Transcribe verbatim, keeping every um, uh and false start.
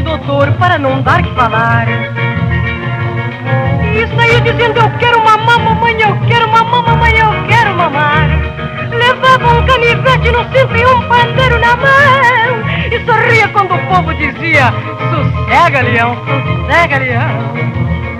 doutor para não dar que falar. E saía dizendo eu quero mamar, mamãe, eu quero mamar, mamãe, eu quero mamar. Levava um canivete no cinto e um pandeiro na mão. E sorria quando o povo dizia sossega, leão, sossega, leão.